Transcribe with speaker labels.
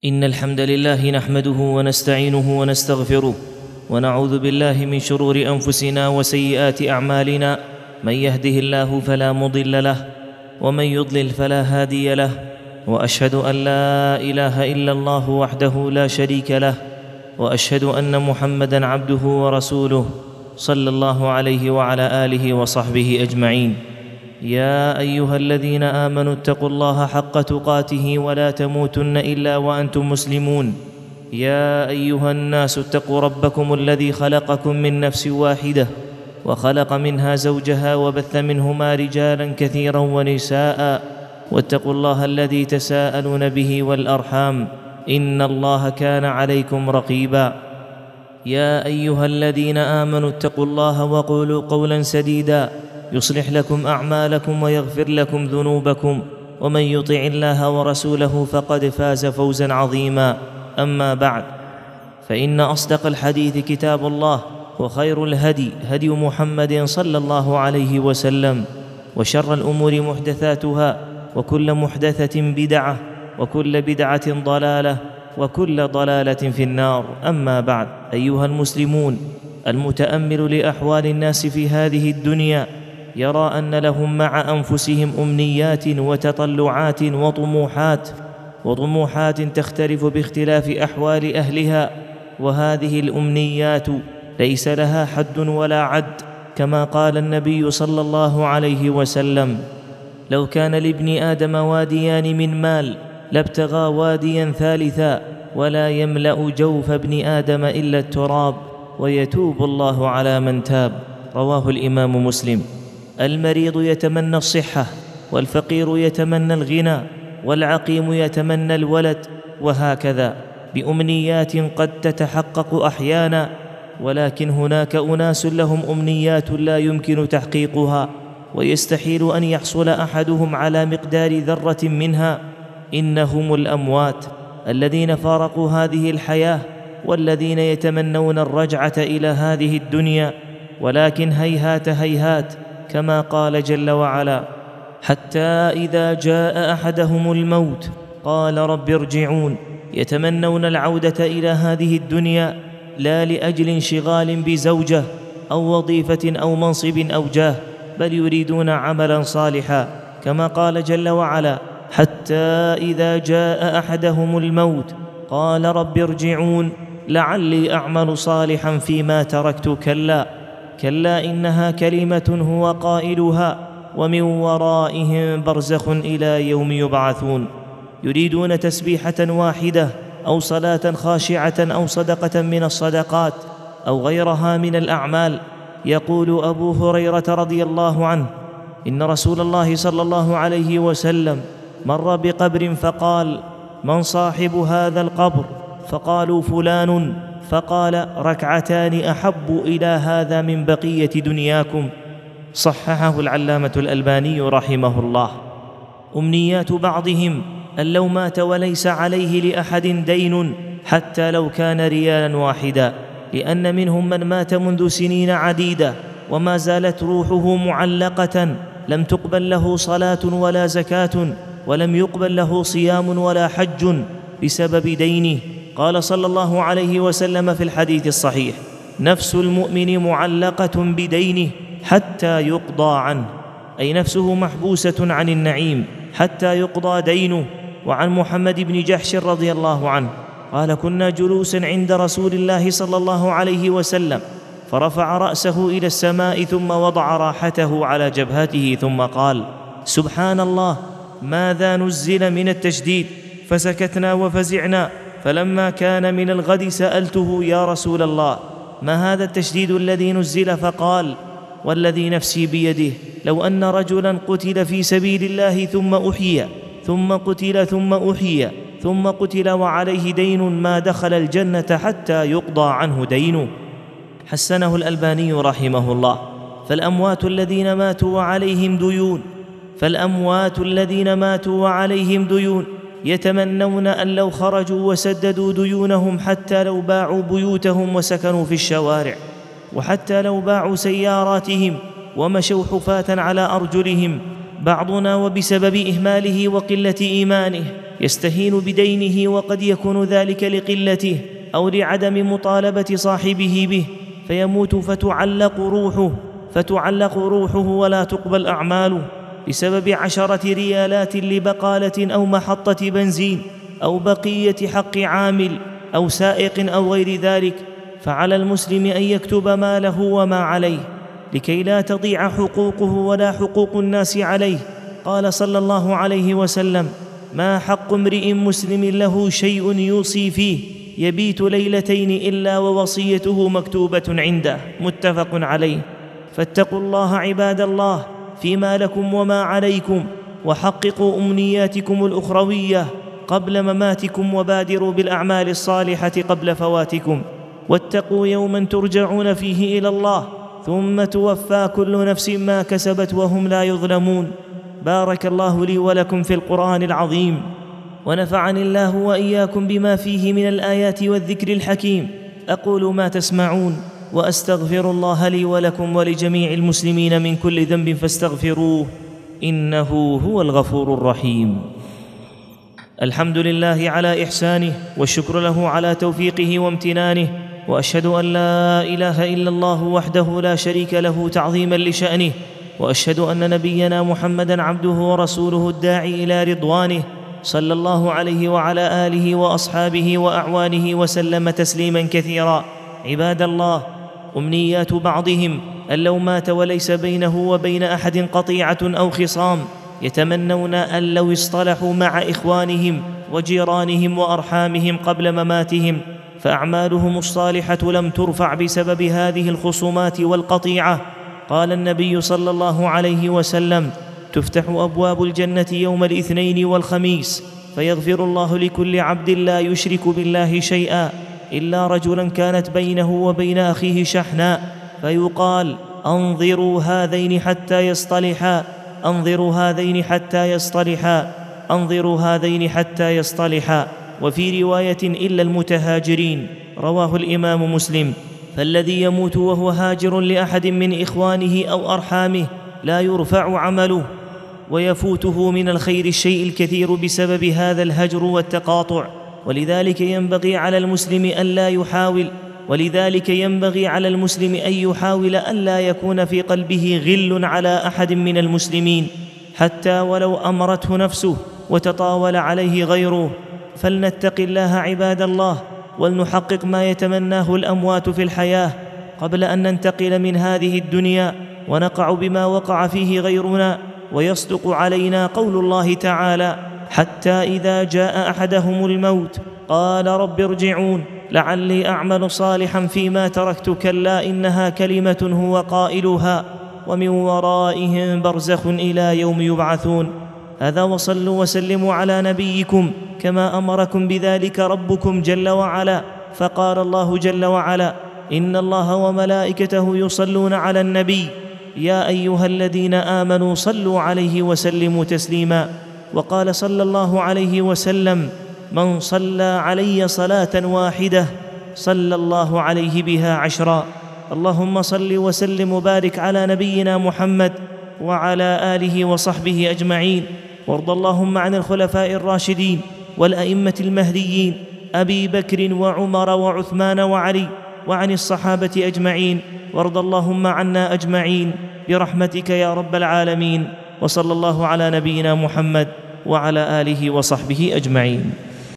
Speaker 1: إن الحمد لله نحمده ونستعينه ونستغفره ونعوذ بالله من شرور أنفسنا وسيئات أعمالنا. من يهده الله فلا مضل له ومن يضلل فلا هادي له، وأشهد أن لا إله إلا الله وحده لا شريك له، وأشهد أن محمدًا عبده ورسوله صلى الله عليه وعلى آله وصحبه أجمعين. يا أيها الذين آمنوا اتقوا الله حق تقاته ولا تموتن إلا وأنتم مسلمون. يا أيها الناس اتقوا ربكم الذي خلقكم من نفس واحدة وخلق منها زوجها وبث منهما رجالا كثيرا ونساء، واتقوا الله الذي تساءلون به والأرحام إن الله كان عليكم رقيبا. يا أيها الذين آمنوا اتقوا الله وقولوا قولا سديدا يصلح لكم أعمالكم ويغفر لكم ذنوبكم، ومن يطع الله ورسوله فقد فاز فوزا عظيما. أما بعد، فإن أصدق الحديث كتاب الله، وخير الهدي هدي محمد صلى الله عليه وسلم، وشر الأمور محدثاتها، وكل محدثة بدعة، وكل بدعة ضلالة، وكل ضلالة في النار. أما بعد، أيها المسلمون، المتأمل لأحوال الناس في هذه الدنيا يرى أن لهم مع أنفسهم أمنيات وتطلعات وطموحات تختلف باختلاف أحوال أهلها، وهذه الأمنيات ليس لها حد ولا عد، كما قال النبي صلى الله عليه وسلم: لو كان لابن آدم واديان من مال لابتغى واديا ثالثا، ولا يملأ جوف ابن آدم إلا التراب، ويتوب الله على من تاب. رواه الإمام مسلم. المريض يتمنى الصحة، والفقير يتمنى الغنى، والعقيم يتمنى الولد، وهكذا بأمنيات قد تتحقق أحيانا، ولكن هناك أناس لهم أمنيات لا يمكن تحقيقها، ويستحيل أن يحصل أحدهم على مقدار ذرة منها. إنهم الأموات الذين فارقوا هذه الحياة، والذين يتمنون الرجعة إلى هذه الدنيا، ولكن هيهات هيهات، كما قال جل وعلا: حتى إذا جاء أحدهم الموت قال رب ارجعون. يتمنون العودة إلى هذه الدنيا لا لأجل انشغال بزوجة أو وظيفة أو منصب أو جاه، بل يريدون عملا صالحا، كما قال جل وعلا: حتى إذا جاء أحدهم الموت قال رب ارجعون لعلي أعمل صالحا فيما تركت، كلا إنها كلمة هو قائلها ومن ورائهم برزخ إلى يوم يبعثون. يريدون تسبيحة واحدة أو صلاة خاشعة أو صدقة من الصدقات أو غيرها من الأعمال. يقول أبو هريرة رضي الله عنه: إن رسول الله صلى الله عليه وسلم مر بقبر فقال: من صاحب هذا القبر؟ فقالوا: فلان. فقال: ركعتان أحب إلى هذا من بقية دنياكم. صححه العلامة الألباني رحمه الله. أمنيات بعضهم أن لو مات وليس عليه لأحد دين حتى لو كان ريالا واحدا، لأن منهم من مات منذ سنين عديدة وما زالت روحه معلقة، لم تقبل له صلاة ولا زكاة، ولم يقبل له صيام ولا حج بسبب دينه. قال صلى الله عليه وسلم في الحديث الصحيح: نفس المؤمن معلقة بدينه حتى يقضى عنه، أي نفسه محبوسة عن النعيم حتى يقضى دينه. وعن محمد بن جحش رضي الله عنه قال: كنا جلوسا عند رسول الله صلى الله عليه وسلم، فرفع رأسه إلى السماء ثم وضع راحته على جبهته ثم قال: سبحان الله، ماذا نزل من التشديد؟ فسكتنا وفزعنا، فلما كان من الغد سألته: يا رسول الله، ما هذا التشديد الذي نزل؟ فقال: والذي نفسي بيده، لو أن رجلا قتل في سبيل الله ثم أحيي، ثم قتل، ثم أحيي، ثم قتل وعليه دين، ما دخل الجنة حتى يقضى عنه دينه. حسنه الألباني رحمه الله. فالأموات الذين ماتوا وعليهم ديون يتمنون أن لو خرجوا وسددوا ديونهم، حتى لو باعوا بيوتهم وسكنوا في الشوارع، وحتى لو باعوا سياراتهم ومشوا حفاة على أرجلهم، بعضنا وبسبب إهماله وقلة إيمانه يستهين بدينه، وقد يكون ذلك لقلته أو لعدم مطالبة صاحبه به، فيموت فتعلق روحه ولا تقبل أعماله بسبب 10 ريالات لبقالة أو محطة بنزين أو بقية حق عامل أو سائق أو غير ذلك. فعلى المسلم أن يكتب ما له وما عليه لكي لا تضيع حقوقه ولا حقوق الناس عليه. قال صلى الله عليه وسلم: ما حق امرئ مسلم له شيء يوصي فيه يبيت ليلتين إلا ووصيته مكتوبة عنده، متفق عليه. فاتقوا الله عباد الله فيما لكم وما عليكم، وحققوا أمنياتكم الأخروية قبل مماتكم، وبادروا بالأعمال الصالحة قبل فواتكم، واتقوا يوما ترجعون فيه إلى الله ثم توفى كل نفس ما كسبت وهم لا يظلمون. بارك الله لي ولكم في القرآن العظيم، ونفعني الله وإياكم بما فيه من الآيات والذكر الحكيم. أقول ما تسمعون، وأستغفر الله لي ولكم ولجميع المسلمين من كل ذنب فاستغفروه إنه هو الغفور الرحيم. الحمد لله على إحسانه، والشكر له على توفيقه وامتنانه، وأشهد أن لا إله إلا الله وحده لا شريك له تعظيما لشأنه، وأشهد أن نبينا محمدًا عبده ورسوله الداعي إلى رضوانه، صلى الله عليه وعلى آله وأصحابه وأعوانه وسلم تسليما كثيرا. عباد الله، أمنيات بعضهم أن لو مات وليس بينه وبين أحد قطيعة أو خصام يتمنون أن لو اصطلحوا مع إخوانهم وجيرانهم وأرحامهم قبل مماتهم، فأعمالهم الصالحة لم ترفع بسبب هذه الخصومات والقطيعة. قال النبي صلى الله عليه وسلم: تفتح أبواب الجنة يوم الاثنين والخميس، فيغفر الله لكل عبد لا يشرك بالله شيئا إلا رجلا كانت بينه وبين أخيه شحناء، فيقال: أنظروا هذين حتى يصطلحا، أنظروا هذين حتى يصطلحا، أنظروا هذين حتى يصطلحا. وفي رواية: إلا المتهاجرين. رواه الإمام مسلم. فالذي يموت وهو هاجر لأحد من إخوانه أو أرحامه لا يرفع عمله، ويفوته من الخير الشيء الكثير بسبب هذا الهجر والتقاطع. ولذلك ينبغي على المسلم أن يحاول ألا يكون في قلبه غل على أحد من المسلمين، حتى ولو أمرته نفسه وتطاول عليه غيره. فلنتق الله عباد الله، ولنحقق ما يتمناه الأموات في الحياة قبل أن ننتقل من هذه الدنيا ونقع بما وقع فيه غيرنا. ويصدق علينا قول الله تعالى: حتى إذا جاء أحدهم الموت قال رب ارجعون لعلي أعمل صالحا فيما تركت كلا إنها كلمة هو قائلها ومن ورائهم برزخ إلى يوم يبعثون. هذا، وصلوا وسلموا على نبيكم كما أمركم بذلك ربكم جل وعلا. فقال الله جل وعلا: إن الله وملائكته يصلون على النبي يا أيها الذين آمنوا صلوا عليه وسلموا تسليما. وقال صلى الله عليه وسلم: من صلى علي صلاة واحدة صلى الله عليه بها 10. اللهم صل وسلم وبارك على نبينا محمد وعلى آله وصحبه أجمعين. وارض اللهم عن الخلفاء الراشدين والأئمة المهديين أبي بكر وعمر وعثمان وعلي، وعن الصحابة أجمعين، وارض اللهم عنا أجمعين برحمتك يا رب العالمين. وصلى الله على نبينا محمد وعلى آله وصحبه أجمعين.